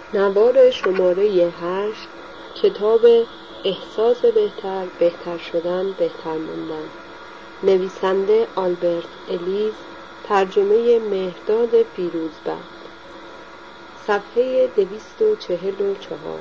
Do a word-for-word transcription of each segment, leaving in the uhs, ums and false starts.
نوار شماره هشت، کتاب احساس بهتر، بهتر شدن، بهتر موندن. نویسنده آلبرت الیس، ترجمه مهرداد فیروزبخت. صفحه دویست و چهل و چهار.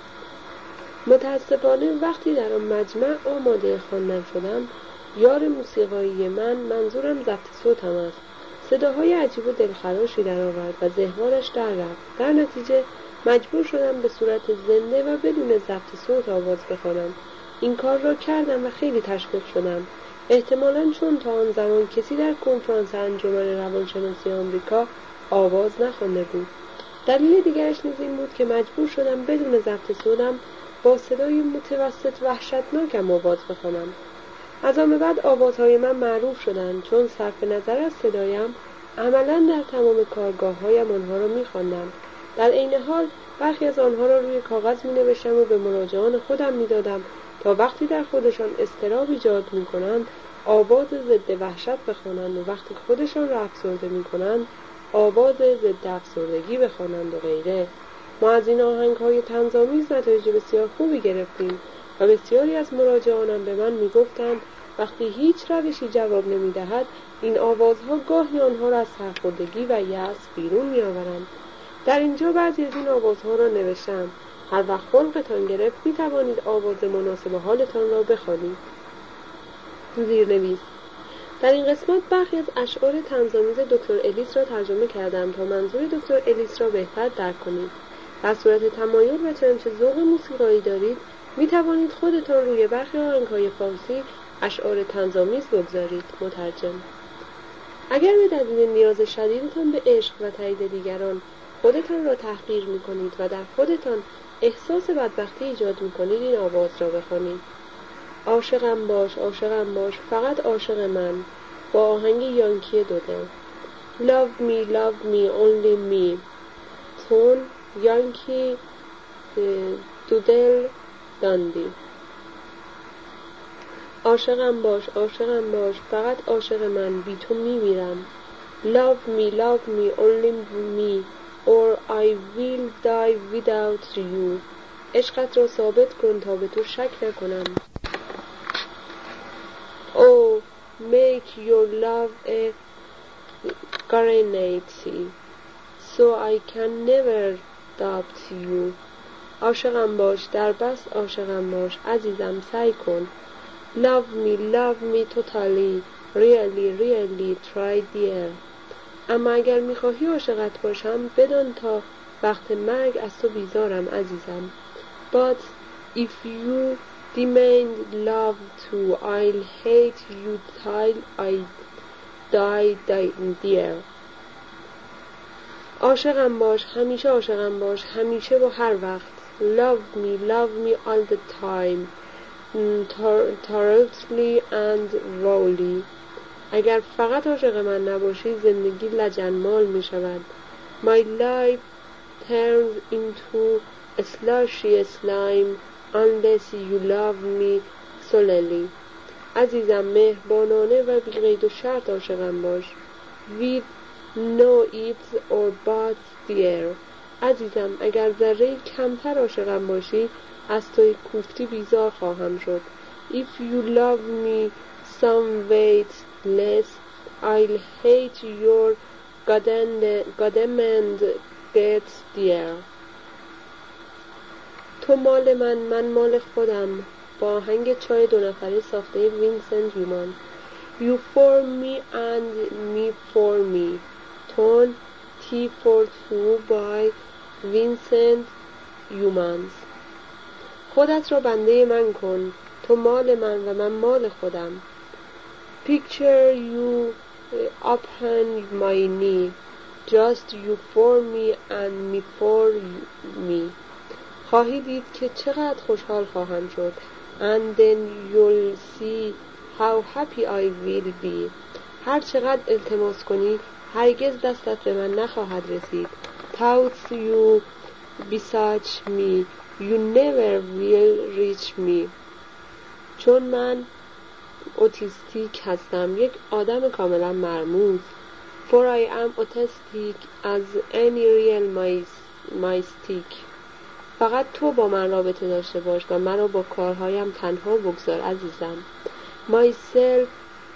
متاسفانه وقتی در آن مجمع آماده خواندن شدم، یار موسیقایی من، منظورم ضبط صوتم است، صداهای عجیب و دلخراشی در آورد و ذهنش در رفت. در نتیجه مجبور شدم به صورت زنده و بدون ضبط صوت آواز بخوانم. این کار را کردم و خیلی تشویق شدم، احتمالاً چون تا آن زمان کسی در کنفرانس انجمن روانشناسی آمریکا آواز نخوانده بود. دلیل دیگرش نیز این بود که مجبور شدم بدون ضبط صوتم با صدای متوسط وحشتناکم آواز بخوانم. از آن به بعد آوازهای من معروف شدند، چون صرف نظر از صدایم عملاً در تمام کارگاه‌هایم آنها را می‌خواندم. در عین حال برخی از آنها را روی کاغذ می‌نوشتم و به مراجعان خودم می‌دادم تا وقتی در خودشان اضطراب ایجاد می‌کنند آواز ضد وحشت بخوانند و وقتی خودشان را افسرده می‌کنند آواز ضد افسردگی بخوانند و غیره. ما از این آهنگ‌های طنزآمیز نتایج بسیار خوبی گرفتیم و بسیاری از مراجعانم به من می‌گفتند وقتی هیچ روشی جواب نمی‌دهد این آوازها گاهی آنها را از سرخوردگی و یأس بیرون می‌آورند. در اینجا بعضی از این آوازها را نوشتم. هر وقت خلقتان گرفت می‌توانید آواز مناسب حالتان را بخوانید. زیرنویس: در این قسمت برخی از اشعار طنزآمیز دکتر الیس را ترجمه کردم تا منظور دکتر الیس را بهتر درک کنید. در صورت تمایل و چنانچه ذوق موسیقایی دارید می توانید خودتان روی برخی آهنگ‌های فارسی اشعار طنزآمیز بگذارید. مترجم: اگر به دلیل نیاز شدیدتان به عشق و تایید دیگران خودتان را تحقیر می کنید و در خودتان احساس بدبختی ایجاد می کنید این آواز را بخوانید. عاشقم باش، عاشقم باش، فقط عاشق من، با آهنگ یانکی دودل. Love me, love me, only me. تون یانکی دودل داندی. عاشقم باش، عاشقم باش، فقط عاشق من، بی تو میمیرم. Love me, love me, only me, or I will die without you. عشقت را ثابت کن تا به تو شک نکنم. Oh, make your love a guarantee, so I can never doubt you. عاشقم باش، در بس عاشقم باش، عزیزم سعی کن. Love me, love me totally, really, really, try dear. اما اگر میخواهی عاشقت باشم بدان تا وقت مرگ از تو بیزارم عزیزم. But if you demand love too, I'll hate you till I die, dear. عاشقم باش، همیشه عاشقم باش، همیشه و هر وقت. Love me, love me all the time, thoroughly and wholly. اگر فقط عاشق من نباشی زندگی لجنمال می شود. My life turns into a slushy slime unless you love me solely. عزیزم مهربانانه و بی قید و شرط عاشقم باش. With no ifs or buts dear. عزیزم اگر ذره کمتر عاشقم باشی از توی کوفتی بیزار خواهم شد. If you love me some weight less, I'll hate your goddamned guts dear. تو مال من، من مال خودم. با آهنگ چای دو نفره ساخته وینسنت یومان. You for me and me for me. تون T for two by وینسنت یومانز. خودت را بنده من کن، تو مال من و من مال خودم. Picture you upon my knee, just you for me and me for me. خواهی دید که چقدر خوشحال خواهم شد. And then you'll see how happy I will be. هر چقدر التماس کنی هرگز دستت به من نخواهد رسید. Thoughts you beseech me, you never will reach me. چون من اوتیستیک هستم، یک آدم کاملا مرموز. For I am autistic as any real my stick. فقط تو با من رابطه داشته باش و مرا با کارهایم تنها بگذار عزیزم. myself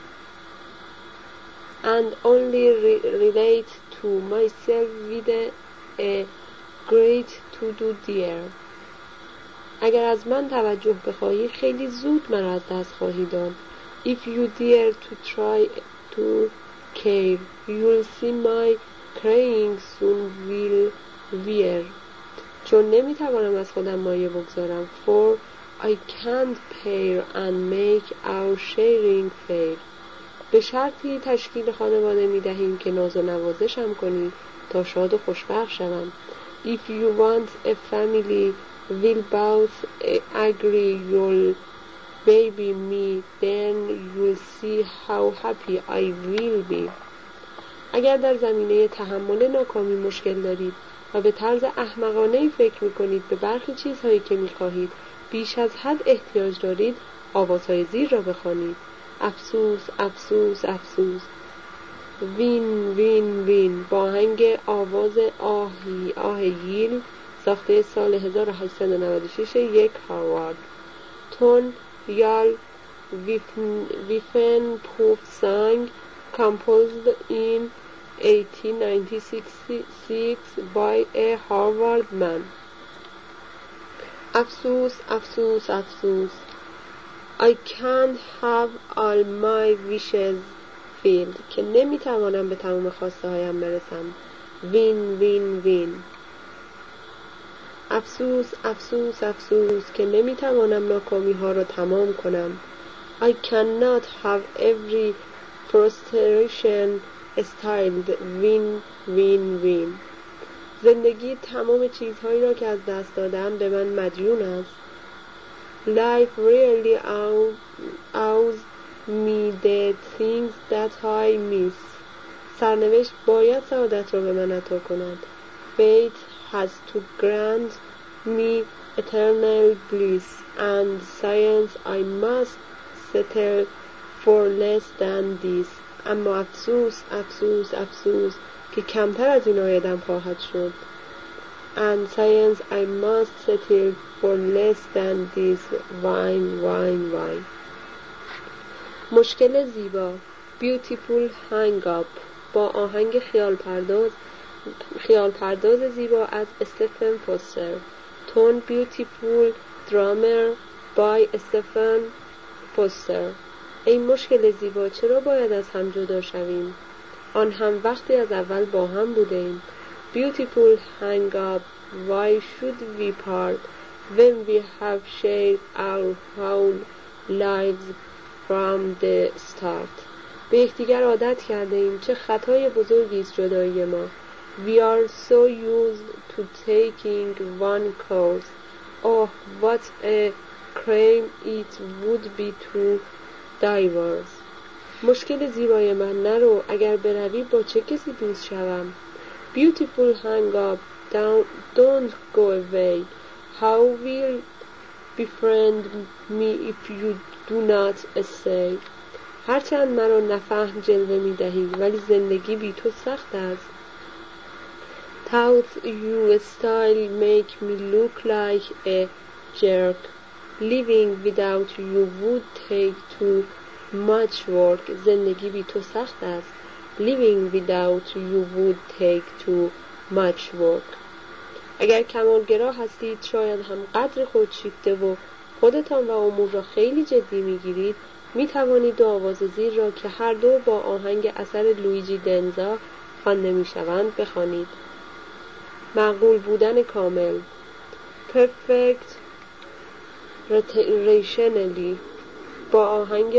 and only re- relate to myself with a great to do dear. اگر از من توجه بخواهی خیلی زود مرا از دست خواهی داد. If you dare to try to care, you'll see my crying soon will wear. چون نمیتوانم از خودم مایه بگذارم. For I can't pair and make our sharing fair. به شرطی تشکیل خانواده میدهیم که ناز و نوازشم کنی تا شاد و خوشبخت شوم. If you want a family, will both agree you'll baby me, then you'll see how happy I will be. اگر در زمینه تحمل ناکامی مشکل دارید و به طرز احمقانه‌ای فکر می‌کنید به برخی چیزهایی که می‌خواهید بیش از حد احتیاج دارید، آوازهای زیر را بخوانید. افسوس، افسوس، افسوس. وین وین وین با آهنگ آواز آهی آه ییل ساخته سال هزار و هشتصد و نود و شش یک هاروارد. تون یال ویفن پوف سانگ composed in eighteen ninety-six by a Harvard man. افسوس، افسوس، افسوس. I can't have all my wishes filled. که نمیتوانم به تمام خواسته هایم برسم. وین وین وین. افسوس، افسوس، افسوس که نمیتوانم ناکامی ها را تمام کنم. I cannot have every frustration styled win win win. زندگی تمام چیزهایی را که از دست دادم به من مدیون است. Life really owes me the things that I miss. سرنوشت باید سعادت را به من عطا کند. Fate has to grant me eternal bliss, and science I must settle for less than this. اما افسوس، افسوس، افسوس که کمتر از این آیدم خواهد شد. And science I must settle for less than this. Wine, wine, wine. مشکل زیبا. Beautiful hang up با آهنگ خیال پرداز خیال پرداز زیبا از استفن فوستر. تون Beautiful Drummer by استفن فوستر. ای مشکل زیبا چرا باید از هم جدا شویم؟ آن هم وقتی از اول با هم بودیم. Beautiful hang up, why should we part when we have shared our whole lives from the start. به یکدیگر عادت کرده ایم، چه خطای بزرگی است جدایی ما. We are so used to taking one course. Oh, what a crime it would be to divorce. مشکل زیبای من نرو، اگر بروی با چه کسی دوست شوم. Beautiful hang up, don't, don't go away. How will befriend me if you do not stay. هرچند مرا نفهم جلوه می دهی ولی زندگی بی تو سخت است. Thought you style make me look like a jerk. Living without you would take too much work. زندگی بی تو سخت است. Living without you would take too much work. اگر کمالگرا هستید شاید هم قدر خود شیفته و خودتان و امور را خیلی جدی میگیرید، می توانید دو آواز زیر را که هر دو با آهنگ اثر لویجی دنزا خوانده می شوند بخوانید. معقول بودن کامل. Perfect rationally با آهنگ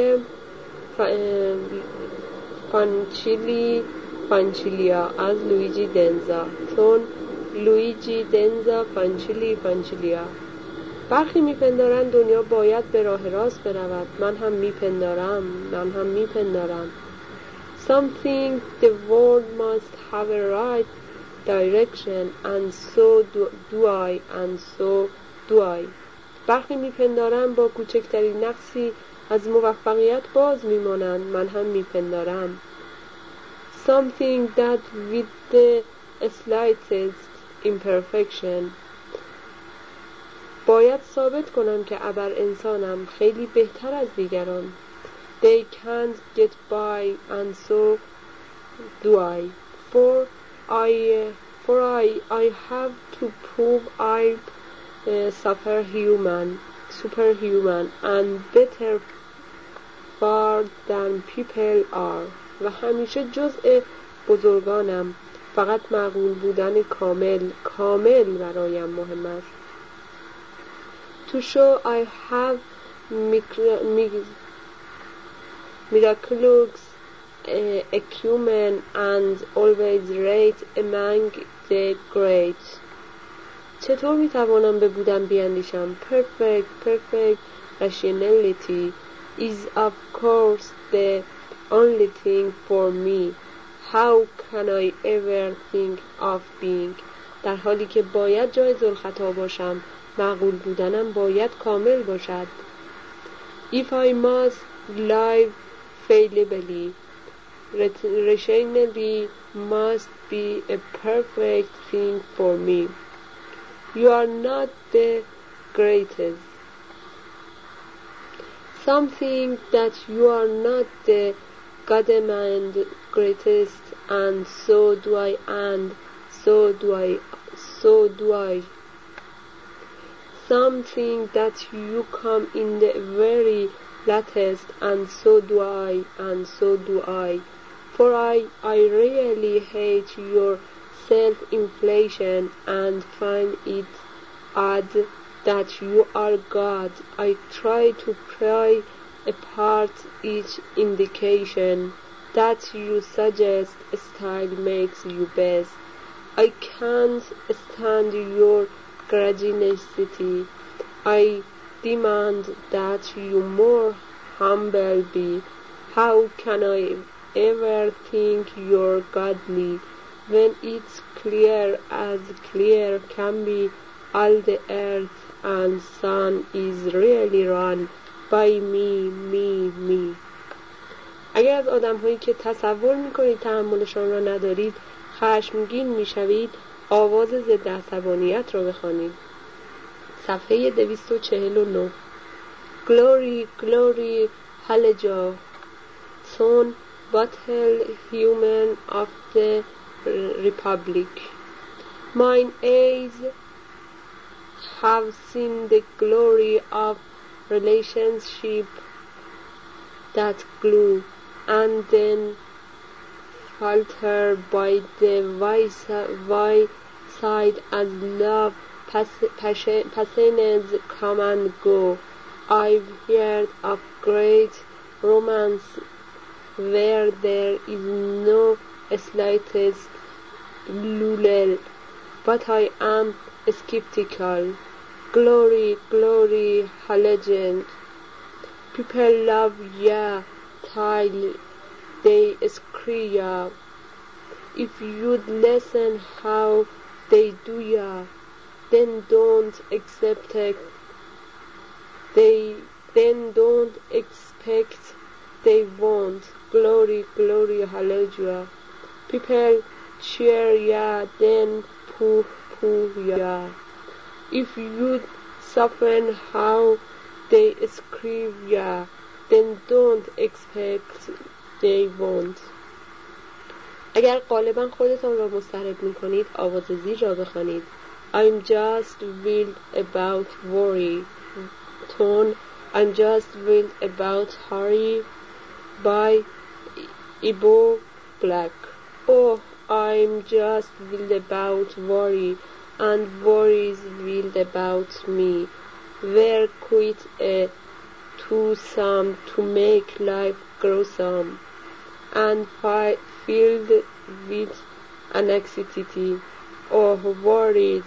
فانچیلی فانچیلیا از لویجی دنزا. تون لویجی دنزا فانچیلی فانچیلیا. برخی میپندارند دنیا باید به راه راست برود. من هم میپندارم من هم میپندارم Some think the world must have a right direction and so do, do I and so do I. برخی میپندارند با کوچکترین نقصی از موفقیت باز میمانند. من هم میپندارم. Some think that with the slightest imperfection. باید ثابت کنم که ابر انسانم خیلی بهتر از دیگران. They can't get by and so do I. For I, for I, I have to prove I'm uh, superhuman, superhuman and better far than people are. و همیشه جزء بزرگانم. فقط معقول بودن کامل کامل برایم مهم است. To show I have miraculous uh, acumen and always rate among the great. چطور میتوانم به بودن بیاندیشم؟ Perfect, perfect rationality is of course the only thing for me. How can I ever think of being؟ در حالی که باید جایز الخطا باشم، معقول بودنم باید کامل باشد. If I must live failably, rationality must be a perfect thing for me. You are not the greatest. Something that you are not the goddamned greatest, and so do I, and so do I, so do I. Something that you come in the very latest, and so do I, and so do I. For I, I really hate your self-inflation and find it odd that you are God. I try to pry apart each indication that you suggest style makes you best. I can't stand your grudgingity. I demand that you more humble be. How can I ever think you're godly when it's clear as clear can be all the earth and sun is really run by me, me, me. اگر از آدم هایی که تصور میکنید تحملشان را ندارید خشمگین میشوید، آواز ضد عصبانیت را بخوانید. صفحه دویست و چهل و نه. Glory, glory, hallelujah. Son, battle human of the republic. Mine eyes have seen the glory of relationship that glue and then falter by the wayside as love passions come and go. I've heard of great romance where there is no slightest lull, but I am skeptical. Glory, glory, hallelujah. People love ya till they scream ya. If you'd listen how they do ya, then don't expect they then don't expect they won't. Glory, glory, hallelujah. People cheer ya, then pooh pooh ya. If you'd soften how they scream ya, then don't expect they won't. اگر غالبا خودتان را مضطرب می کنید آواز زیر را بخوانید. I'm just wild about worry. Tone, I'm just wild about hurry by Ibo Black. Oh, I'm just wild about worry and worries wild about me. We're quite a twosome to make life gruesome and fi- filled with anxiety. Oh, worries,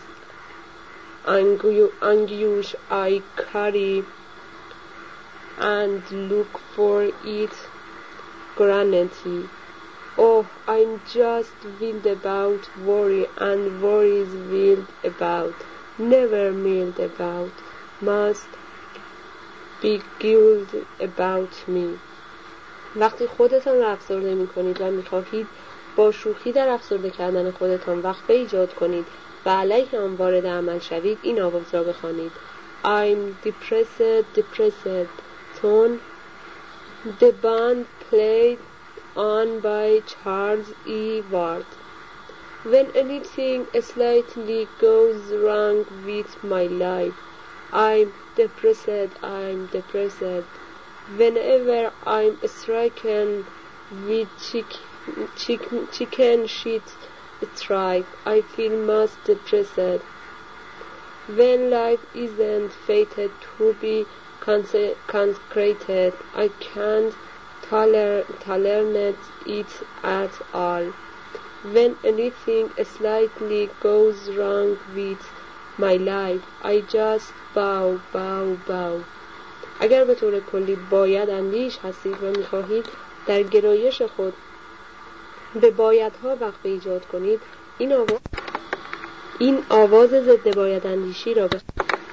anguish I carry and look for it granted. Oh, I'm just wild about worry and worries wild about, never milled about, must be guilt about me. وقتی خودتان را افسرده می کنید و می خواهید با شوخی در افسرده کردن خودتان وقفه ایجاد کنید، و علیه آن وارد عمل شوید این آواز را بخوانید. I'm depressed, depressed. Tone. The band played on by Charles E. Ward. When anything slightly goes wrong with my life, I'm depressed, I'm depressed. Whenever I'm stricken with chick- chick- chicken shit strike, I feel most depressed. When life isn't fated to be conse- consecrated, I can't toler- tolerate it at all. When anything slightly goes wrong with my life, I just bow, bow, bow. اگر به طور کلی باید اندیش هستید و می‌خواهید در گرایش خود به بایدها وقفه ایجاد کنید، این آواز این آواز ضد باید اندیشی را بخ...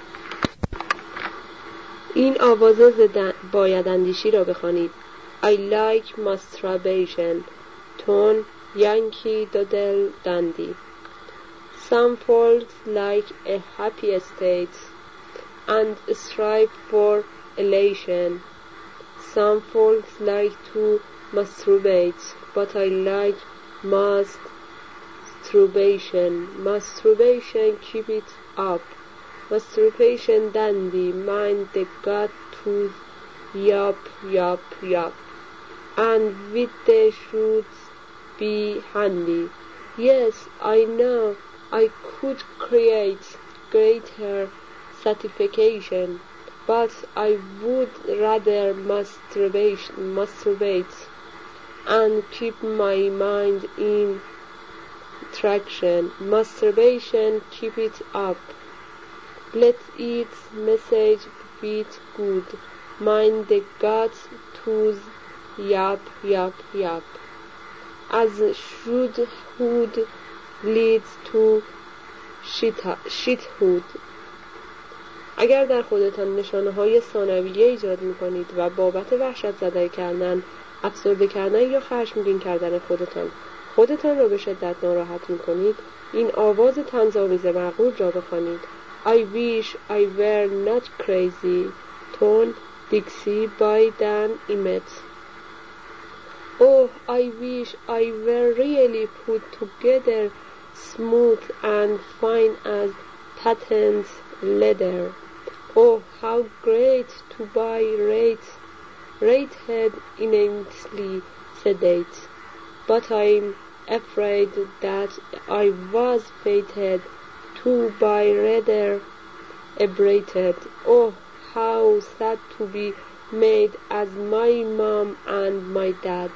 این آواز ضد باید اندیشی را بخوانید. I like masturbation. Tone. Yankee Doodle Dandy. Some folks like a happy state and strive for elation. Some folks like to masturbate, but I like masturbation. Masturbation, keep it up. Masturbation dandy, mind the god tooth, yup, yup, yup. And with the shoots be handy. Yes, I know I could create greater satisfaction, but I would rather masturbate, masturbate and keep my mind in traction. Masturbation, keep it up. Let its message be good. Mind the God's tooth, yup, yup, yup. As should-hood leads to shithood. اگر در خودتان نشانه‌های ثانویه ایجاد می‌کنید و بابت وحشت زده کردن، افسرده کردن یا خشمگین کردن خودتان خودتان را به شدت ناراحت می‌کنید، این آواز طنزآمیز معقول را بخوانید. I wish I were not crazy. Tone. Dixie by Dan Emmett. Oh, I wish I were really put together, smooth and fine as patent leather. Oh, how great to be rate, rated immensely sedate. But I'm afraid that I was fated to be rather aberrated. Oh, how sad to be made as my mom and my dad.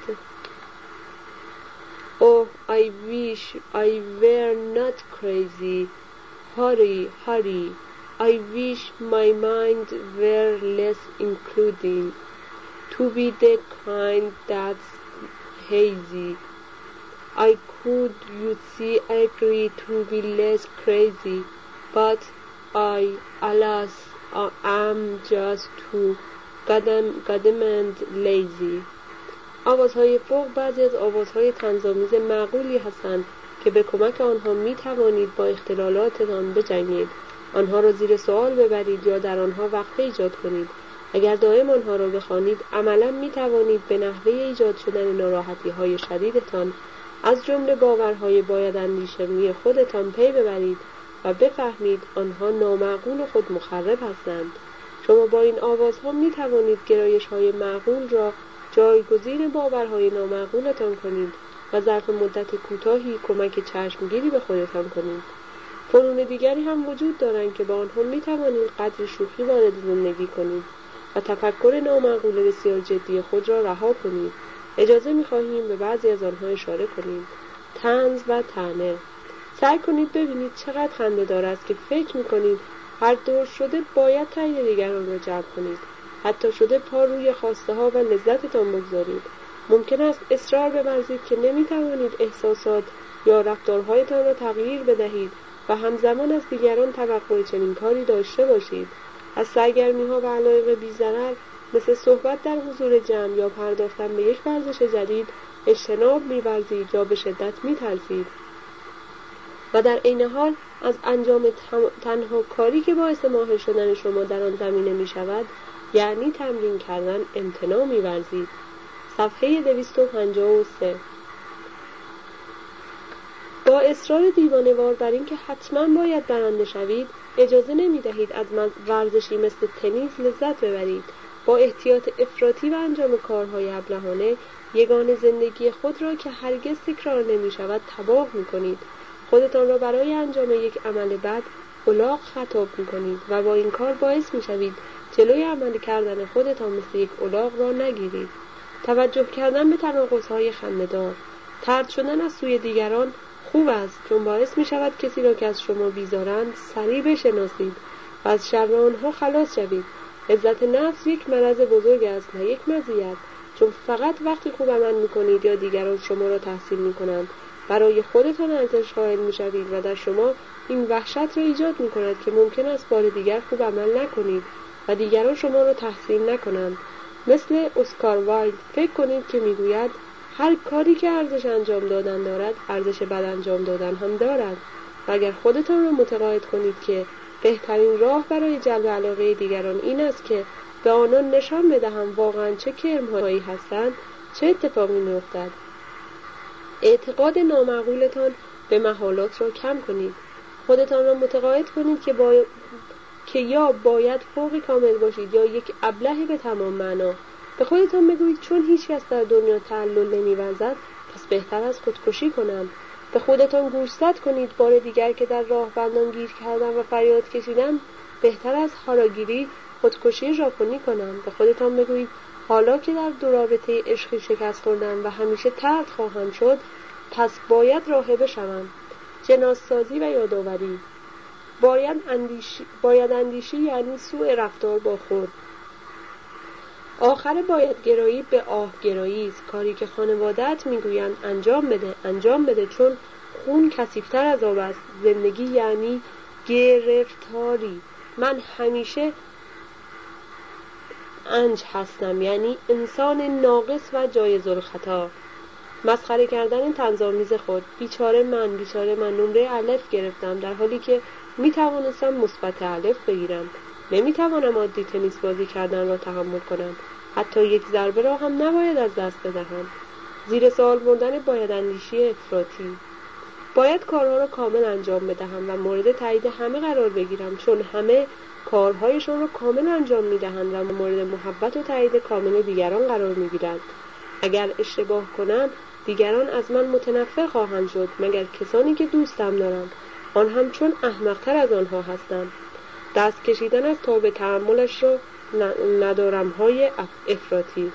Oh, I wish I were not crazy. Hurry, hurry. I wish my mind were less including, to be the kind that's hazy. I could, you see, agree to be less crazy, but I, alas, I am just too goddamned lazy. آوازهای فوق بعضی از آوازهای طنزآمیز معقولی هستند که به کمک آنها می توانید با اختلالاتتان بجنگید، آنها را زیر سوال ببرید یا در آنها وقفه ایجاد کنید. اگر دائم آنها را بخوانید، عملاً می توانید به نحوه ایجاد شدن ناراحتی‌های شدیدتان از جمله باورهای باید اندیشی خودتان پی ببرید و بفهمید آنها نامعقول و خود مخرب هستند. شما با این آوازها می توانید گرایش‌های معقول را جایگزین باورهای نامعقولتان کنید و ظرف مدت کوتاهی کمک چشمگیری به خودتان کنید. فنون دیگری هم وجود دارند که با آنها می توانید قدر شوخی وارد زندگی کنید و تفکر نامعقول بسیار جدی خود را رها کنید. اجازه می خواهیم به بعضی از آنها اشاره کنیم. طنز و طعنه. سعی کنید ببینید چقدر خنده‌دار است که فکر می کنید هر دور شده باید تایید دیگران را جلب کنید. حتی شده پا روی خواسته ها و لذتتان بگذارید. ممکن است اصرار بورزید که نمی توانید احساسات یا رفتارهایتان را تغییر بدهید و همزمان از دیگران توقع چنین کاری داشته باشید. از سرگرمی‌ها و علایق بی‌ضرر مثل صحبت در حضور جمع یا پرداختن به یک ورزش جدید اجتناب می‌ورزید یا به شدت می‌ترسید. و در عین حال از انجام تنها کاری که باعث ماهر شدن شما در آن زمینه می شود، یعنی تمرین کردن، امتناع می ورزید. صفحه دویست و پنجاه و سه. با اصرار دیوانه‌وار بر این که حتما باید برنده شوید، اجازه نمی دهید از ورزشی مثل تنیس لذت ببرید. با احتیاط افراطی و انجام کارهای ابلهانه، یگان زندگی خود را که هرگز تکرار نمی شود تباه می کنید. خودتان را برای انجام یک عمل بد الاغ خطاب می کنید و با این کار باعث می شوید جلوی عمل کردن خودتان مثل یک الاغ را نگیرید. توجه کردن به تناقض‌های خنده‌دار. طرد شدن از سوی دیگران خوب است، چون باعث می شود کسی را که از شما بیزارند سریع بشناسید و از شر آنها خلاص شوید. عزت نفس یک مرض بزرگ است، نه یک مزیت، چون فقط وقتی خوب عمل می کنید یا دیگران شما را تحسین می کنند برای خودتان ارزش قائل می شوید و در شما این وحشت را ایجاد می کند که ممکن است بار دیگر خوب عمل نکنید و دیگران شما را تحسین نکنند. مثل اسکار وایلد فکر کنید که می گوید هر کاری که ارزش انجام دادن دارد، ارزش بد انجام دادن هم دارد. و اگر خودتان را متقاعد کنید که بهترین راه برای جلب علاقه دیگران این است که به آنان نشان بدهم واقعا چه کرم‌هایی هستند، چه اتفاقی می‌افتد؟ اعتقاد نامعقولتان به محالات را کم کنید. خودتان را متقاعد کنید که با... که یا باید فوق کامل باشید یا یک ابله به تمام معنا. به خودتان بگویید چون هیچ کس در دنیا تعلل نمی‌ورزد، پس بهتر از خودکشی کنم. به خودتان گوشزد کنید بار دیگر که در راه بندان گیر کردن و فریاد کشیدن بهتر از هاراگیری خودکشی ژاپنی کنم. به خودتان بگویید حالا که در دو رابطه عشقی شکست خوردم و همیشه طرد خواهم شد، پس باید راهبه شوم. جناسازی و یادآوری. باید اندیشی باید اندیشی یعنی سوء رفتار با خود. آخر باید گرایی به آه گرایی است. کاری که خانواده‌ات میگویند انجام بده انجام بده، چون خون کثیف‌تر از آب است. زندگی یعنی گرفتاری. من همیشه انج هستم، یعنی انسان ناقص و جایز الخطا. مسخره کردن طنزآمیز خود. بیچاره من بیچاره من نمره الف گرفتم، در حالی که می توانستم مثبت الف بگیرم. نمی توانم عادی تنیس بازی کردن را تحمل کنم. حتی یک ضربه را هم نباید از دست بدهم. زیر سوال بردن باید اندیشی افراطی. باید کارها را کامل انجام بدهم و مورد تایید همه قرار بگیرم، چون همه کارهایشان را کامل انجام می‌دهند و مورد محبت و تایید کامل دیگران قرار می‌گیرند. اگر اشتباه کنم، دیگران از من متنفر خواهند شد، مگر کسانی که دوستم دارم، آن هم چون احمق‌تر از آنها هستم. دست کشیدن از تاب تحملش را ندارم های افراطی.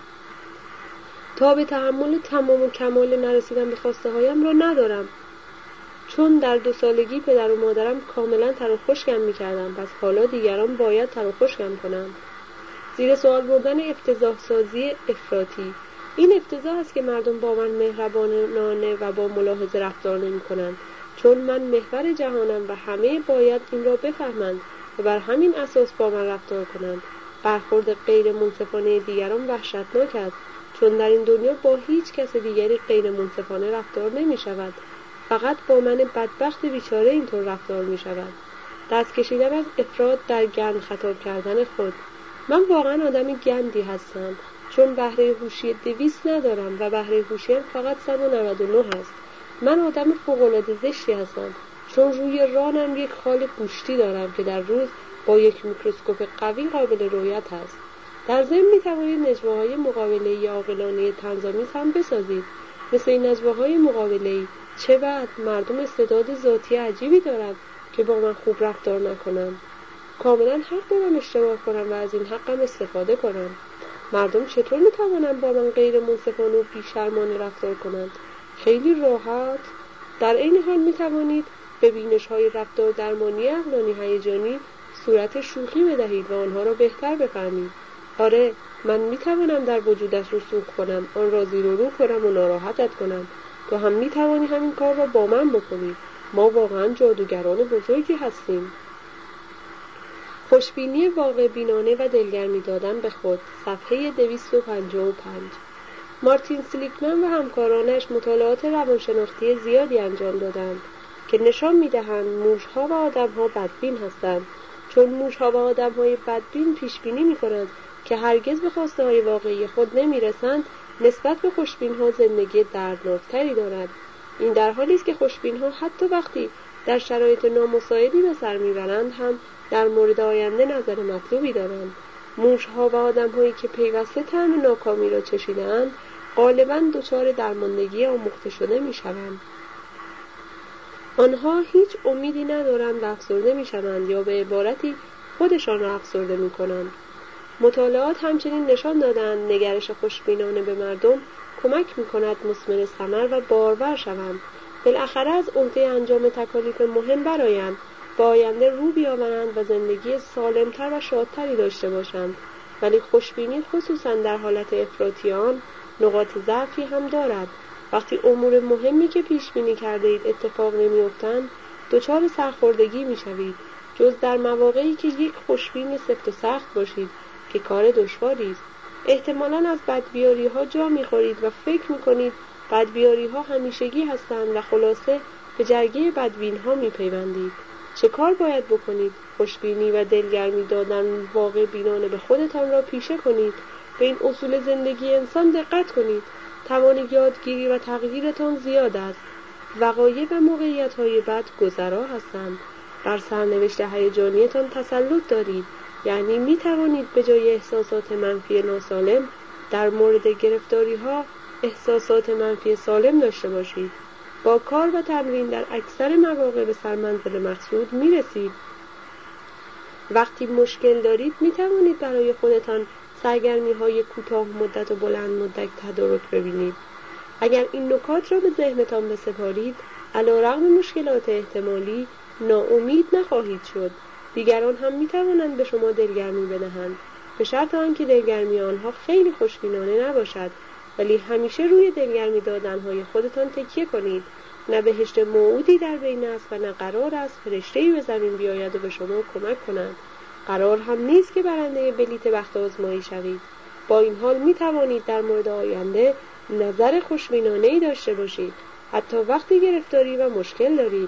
تاب تحمل تمام و کمال نرسیدن به خواسته هایم را ندارم، چون در دو سالگی پدر و مادرم کاملا تر و خشکم می‌کردند، پس حالا دیگران باید تر و خشکم کنند. زیر سوال بردن افتضاح سازی افراطی. این افتضاح است که مردم با من مهربانانه و با ملاحظه رفتار نمی‌کنند، چون من محور جهانم و همه باید این را بفهمند و بر همین اساس با من رفتار کنند. برخورد غیر منصفانه دیگران وحشتناک است، چون در این دنیا با هیچ کس دیگری غیر منصفانه رفتار نمی‌شود. فقط با من بدبخت بیچاره اینطور رفتار می‌شود. دست کشیدن از افراط در گند خطاب کردن خود. من واقعا آدم گندی هستم، چون بهره هوشی دویست ندارم و بهره هوشیم فقط صد و نود و نه هست. من آدم فوق‌العاده زشتی هستم، چون روی رانم یک خال گوشتی دارم که در روز با یک میکروسکوپ قوی قابل رؤیت است. در ضمن می‌توانید نجواهای مقابله‌ای عاقلانه طنزآمیز هم بسازید، مثل این نجواهای مقابله‌ای. چه بعد مردم استعداد ذاتی عجیبی دارند که با من خوب رفتار نکنند. کاملا حق دارم اشتباه کنم و از این حقم استفاده کنم. مردم چطور میتوانند با من غیر منصفانه و بی‌شرمانه رفتار کنند؟ خیلی راحت. در این حال میتوانید به بینش‌های رفتار درمانی عقلانی هیجانی صورت شوخی بدهید و آنها را بهتر بفهمید. آره، من میتوانم در وجودت رسوخ کنم، آن را زیر و رو کنم و ناراحتت کنم. تو هم میتوانی همین کار را با من بکنی. ما واقعا جادوگران بزرگی هستیم. خوشبینی واقع بینانه و دلگرمی دادن به خود. صفحه دویست و پنجاه و پنج. مارتین سلیکمن و همکارانش مطالعات روانشناختی زیادی انجام دادند که نشان می‌دهند موش‌ها و آدم‌ها بدبین هستند، چون موش‌ها و آدم‌های بدبین پیش‌بینی می‌کنند که هرگز به خواسته‌های واقعی خود نمی‌رسند. نسبت به خوشبین‌ها زندگی دردناکتری دارد. این در حالی است که خوشبین‌ها حتی وقتی در شرایط نامساعدی به سر می‌برند هم در مورد آینده نظر مطلوبی دارند. موش‌ها و آدم‌هایی که پیوسته طعم ناکامی را چشیده‌اند غالباً دچار درماندگی آموخته شده می‌شوند. آنها هیچ امیدی ندارند و افسرده می‌شوند یا به عبارتی خودشان را افسرده می‌کنند. مطالعات همچنین نشان دادند نگرش خوشبینانه به مردم کمک می‌کند مثمر ثمر و بارور شوند. بالاخره از عهده انجام تکالیف مهم برآیند، به آینده رو بیاورند و زندگی سالم‌تر و شادتری داشته باشند. ولی خوشبینی خصوصاً در حالت افراطی آن نقاط ضعفی هم دارد. وقتی امور مهمی که پیش بینی کرده اید اتفاق نمی‌افتند، دچار سرخوردگی می‌شوید، جز در مواقعی که یک خوشبین سفت و سخت باشید که کار دشواری است. احتمالاً از بدبیاری‌ها جا می‌خورید و فکر می‌کنید بدبیاری‌ها همیشگی هستند و خلاصه به جرگه بدبین‌ها می‌پیوندید. چه کار باید بکنید؟ خوشبینی و دلگرمی دادن واقع بینانه به خودتان را پیشه کنید. به این اصول زندگی انسان دقت کنید. توان یادگیری و تغییرتان زیاد است. وقایع و موقعیت‌های بد گذرا هستند. بر سرنوشت هیجانیتان تسلط دارید. یعنی می توانید به جای احساسات منفی ناسالم در مورد گرفتاری‌ها احساسات منفی سالم داشته باشید. با کار و تمرین در اکثر مواقع به سرمنزل مقصود می رسید. وقتی مشکل دارید می توانید برای خودتان سرگرمی‌های کوتاه مدت و بلند مدت تدارک ببینید. اگر این نکات را به ذهنتان بسپارید، علیرغم مشکلات احتمالی ناامید نخواهید شد. دیگران هم می توانند به شما دلگرمی بدهند، به شرط آنکه دلگرمی آنها خیلی خوشبینانه نباشد. ولی همیشه روی دلگرمی دادنهای خودتان تکیه کنید. نه بهشت موعودی در بین است و نه قرار است فرشته‌ای به زمین بیاید و به شما کمک کند. قرار هم نیست که برنده بلیت بخت آزمایی شوید. با این حال می توانید در مورد آینده نظر خوشبینانه‌ای داشته باشید، حتی وقتی گرفتاری و مشکل دارید.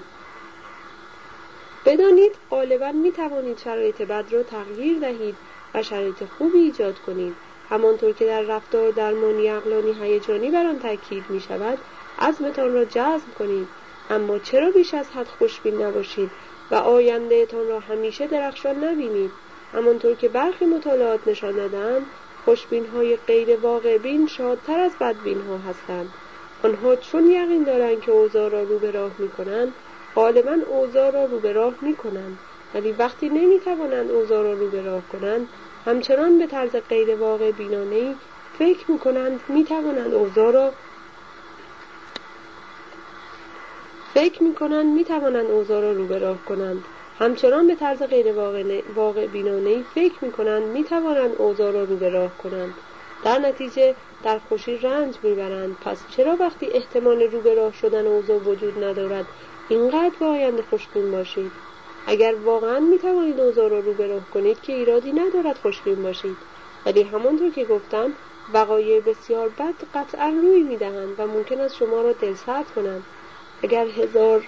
بدانید غالباً می توانید شرایط بد را تغییر دهید و شرایط خوبی ایجاد کنید. همانطور که در رفتار درمانی عقلانی هیجانی بر آن تاکید می شود، عزمتان را جزم کنید. اما چرا بیش از حد خوشبین نباشید و آینده تان را همیشه درخشان نبینید؟ همانطور که برخی مطالعات نشان دادند، خوشبین‌های غیر واقع بین شادتر از بدبین‌ها هستند. آنها چون یقین دارند که اوضاع را رو به راه می‌کنند، غالباً اوضاع را رو به راه می‌کنند. ولی وقتی نمی‌توانند اوضاع را رو به راه کنند، همچنان به طرز غیر واقع بینانه‌ای فکر می‌کنند می‌توانند اوضاع را فکر می‌کنند می‌توانند اوضاع را رو به راه کنند. همچنان به طرز غیر واقع, واقع بینانه‌ای فکر می‌کنند می‌توانند اوضاع را رو به راه کنند. در نتیجه در خوشی رنج می‌برند. پس چرا وقتی احتمال رو به راه شدن اوضاع وجود ندارد اینقدر به آینده خوشبین باشید؟ اگر واقعاً می‌توانید اوضاع را رو به راه کنید که ایرادی ندارد خوشبین باشید. ولی همانطور که گفتم، وقایع بسیار بد قطعاً روی می‌دهند و ممکن است شما را دلسرد کنند. اگر هزار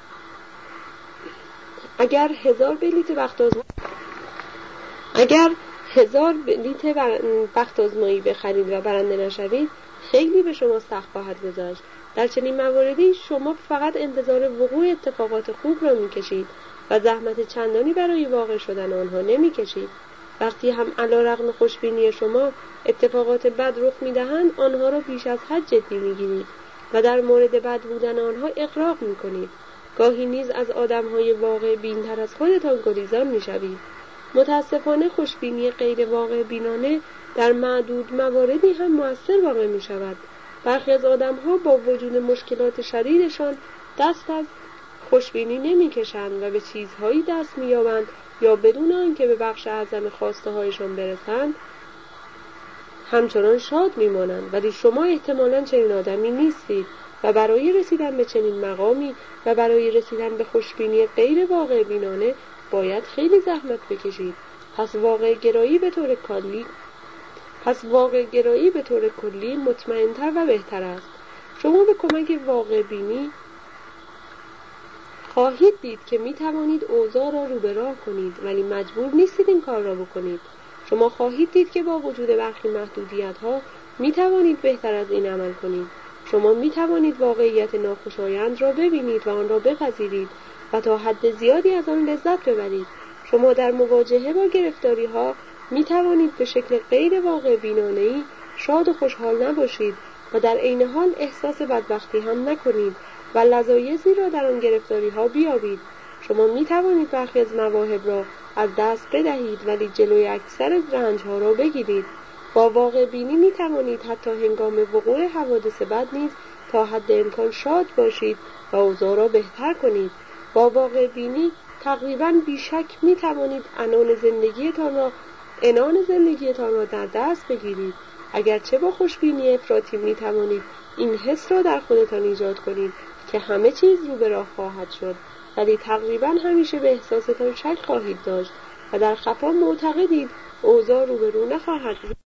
اگر هزار بلیت بخت آزمایی اگر هزار بلیت بخت آزمایی بخرید و برنده نشوید، خیلی به شما سخت خواهد گذشت. در چنین مواردی شما فقط انتظار وقوع اتفاقات خوب را می‌کشید و زحمت چندانی برای واقع شدن آنها نمی‌کشید. وقتی هم علیرغم خوشبینی شما اتفاقات بد رخ می‌دهند، آنها را بیش از حد جدی می‌گیرید و در مورد بد بودن آنها اغراق می‌کنید. گاهی نیز از آدم‌های واقع بین‌تر از خودتان گریزان می‌شوید. متاسفانه خوشبینی غیر واقع بینانه در معدود مواردی هم مؤثر واقع می‌شود. برخی از آدم‌ها با وجود مشکلات شدیدشان دست از خوشبینی نمی‌کشند و به چیزهایی دست می‌یابند یا بدون آنکه به بخش اعظم خواسته‌هایشان برسند همچنان شاد می‌مانند. ولی شما احتمالاً چنین آدمی نیستید و برای رسیدن به چنین مقامی و برای رسیدن به خوشبینی غیر واقع بینانه باید خیلی زحمت بکشید. پس واقع گرایی به طور کلی پس واقع گرایی به طور کلی مطمئن‌تر و بهتر است. شما به کمک واقع بینی خواهید دید که می توانید اوضاع را رو به راه کنید، ولی مجبور نیستید این کار را بکنید. شما خواهید دید که با وجود برخی محدودیت‌ها می توانید بهتر از این عمل کنید. شما می توانید واقعیت ناخوشایند را ببینید و آن را بپذیرید و تا حد زیادی از آن لذت ببرید. شما در مواجهه با گرفتاری‌ها می توانید به شکل غیر واقع بینانه‌ای شاد و خوشحال نباشید و در عین حال احساس بدبختی هم نکنید و لذایذی را در آن گرفتاری‌ها بیابید. شما می توانید برخی از مواهب را از دست بدهید ولی جلوی اکثر رنج‌ها را بگیرید. با واقع بینی می توانید حتی هنگام وقوع حوادث بد نیز تا حد امکان شاد باشید و اوضاع را بهتر کنید. با واقع بینی تقریباً بیشک می توانید عنان زندگیتان را عنان زندگیتان را در دست بگیرید. اگرچه با خوشبینی افراطی می توانید این حس را در خودتان ایجاد کنید که همه چیز رو به راه خواهد شد، ولی تقریباً همیشه به احساستان شک خواهید داشت و در خفا معتقدید اوضاع رو به رو نخواهد بود.